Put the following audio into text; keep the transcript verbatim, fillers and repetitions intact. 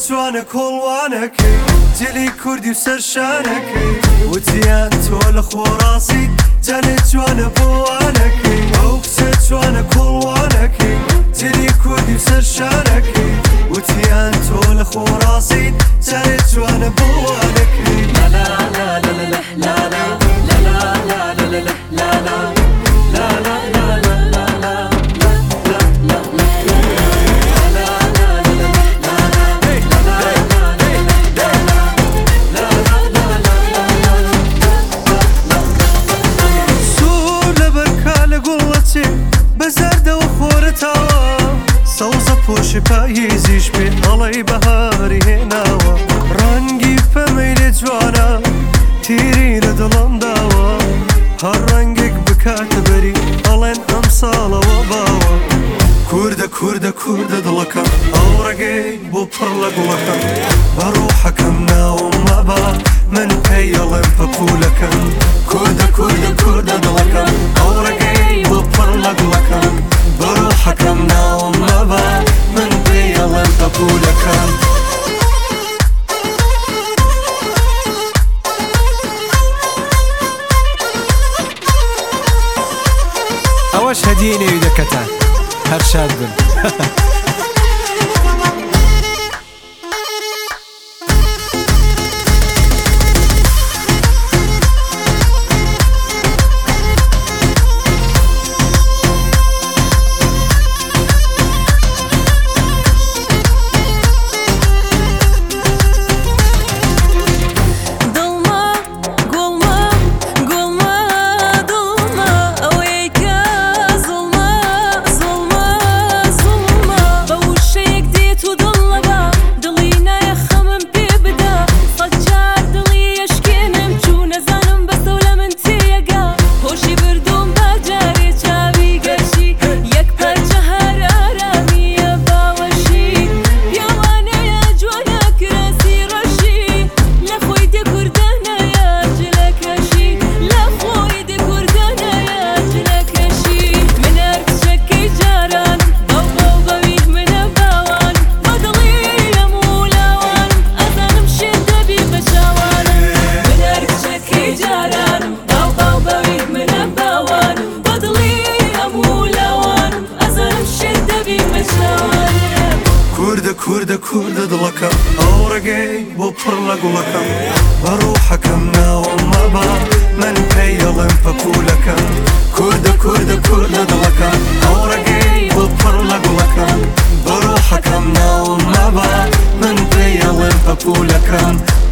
جوانە کۆڵوانەکەی جلی کوردی و سەرشانەکەی وتیان تۆ لە خۆڕاستی جالێ جوانە بۆوانەکەی ئەو کچە جوانە کۆڵوانەکەی جلی کوردی و سەرشانەکەی وتیان تۆ لە خۆڕاستی جالێ جوانە بۆوانەکەی لا لا لا لا لا لا لا لا لا لا لا بەزەردەوە خۆرەتاوە سەوزە پۆشی پاییزیش پێ ئەڵەی بەهاری هێناوە ڕەنگی فەمەی لێ جوانە تیری لە دڵم داوە هەر ڕەنگێک بکاتە بەری ئەڵێن ئەم ساڵەوە باوە کووردە کووردە کووردە دڵەکەم ئەو ڕێگەی بۆ پڕ لە گوڵەکەم بەڕۆحەکەم ناوم مەبا من پێی ئەڵێم پەپوولەکەم کووردە کووردە کووردە دڵەکەم ئەو ڕێگەی بۆ پڕ لە گوڵەکەم بەڕۆحەکەم ناوم مەبا من پێی ئەڵێم پەپوولەکەم ئەوەش هەدیەی نێویدەکەتان هەر شاد بن. کووردە کووردە کووردە دڵەکەم ئەو ڕێگەی بۆ پڕ لە گوڵەکەم بەڕۆحەکەم ناوم مەبا من پێی ئەڵێم پەپوولەکەم کووردە کووردە کووردە دڵەکەم ئەو ڕێگەی بۆ پڕ لە گوڵەکەم بەڕۆحەکەم ناوم مەبا من پێی ئەڵێم پەپوولەکەم